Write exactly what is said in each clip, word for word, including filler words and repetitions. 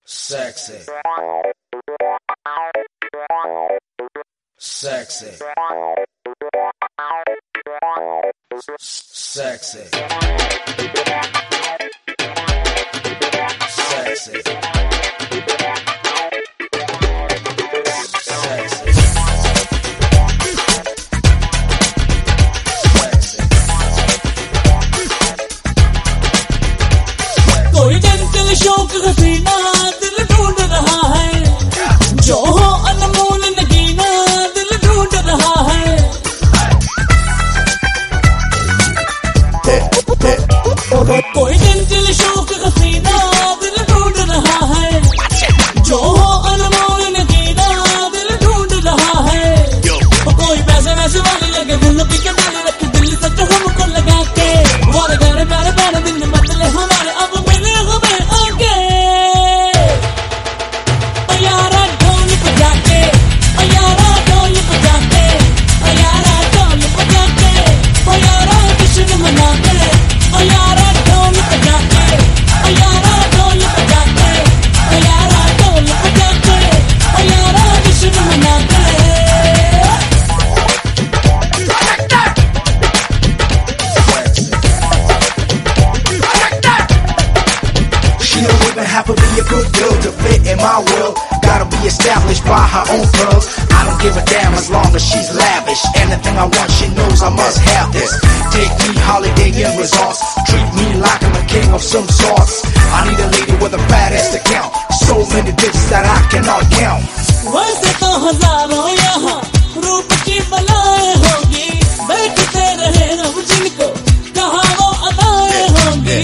Sexy. Sexy. Sexy. Sexy. कोई चंचल शौक हसीना दिल ढूंढ रहा है, जो हो अनमोल नगीना दिल ढूंढ रहा है। कोई चंचल शौक हसीना दिल ढूंढ रहा है, जो हो अनमोल नगीना दिल ढूंढ रहा है। कोई पैसे वैसे वाले लगे दिल की के डाले रखे दिल सच हमको लगा के, वारे गारे प्यारे प्यारे दिन बदले हमारे अब मिले हमें आगे। यारा ढोल बजा के, यारा ढोल बजा के, यारा ढोल बजा के, यारा जश्न मना के, यारा ढोल बजा के, यारा ढोल बजा के, यारा ढोल बजा के, यारा जश्न मना के। She don't even have to be a good girl to fit in my world. Gotta be established by her own pearls. I don't give a damn as long as she's lavish. Anything I want, she knows I must have this. Take me holiday in resorts. Treat me like I'm a king of some sorts. I need a lady with a fat ass to count. So many bitches that I cannot count. वैसे तो हजारों यहाँ रूप की बलाएं होगी, बैठते रहे रब जिनको कहाँ वो अदाएं होंगी।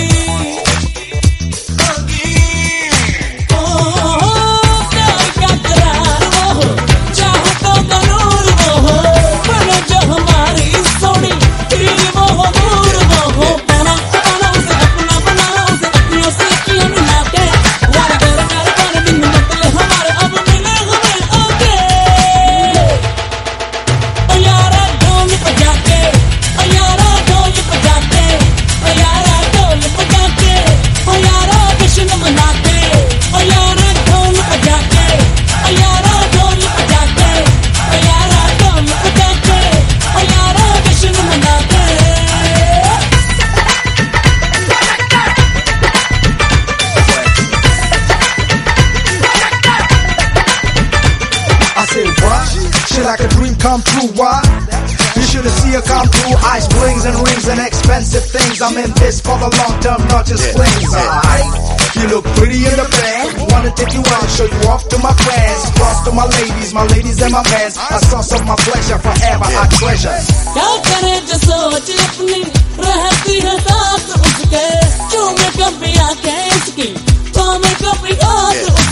She like a dream come true, why? You should have seen her come through. Ice blings and rings and expensive things. I'm in this for the long term, not just flings. Alright, you look pretty in the bed. Wanna take you out, show you off to my friends. Cross to my ladies, my ladies and my mans. A source of my pleasure, forever I treasure. क्या करे जो सोच अपनी रहती है साथ उसके, क्यों मैं कभी आके इसकी, तो मैं कभी हाथ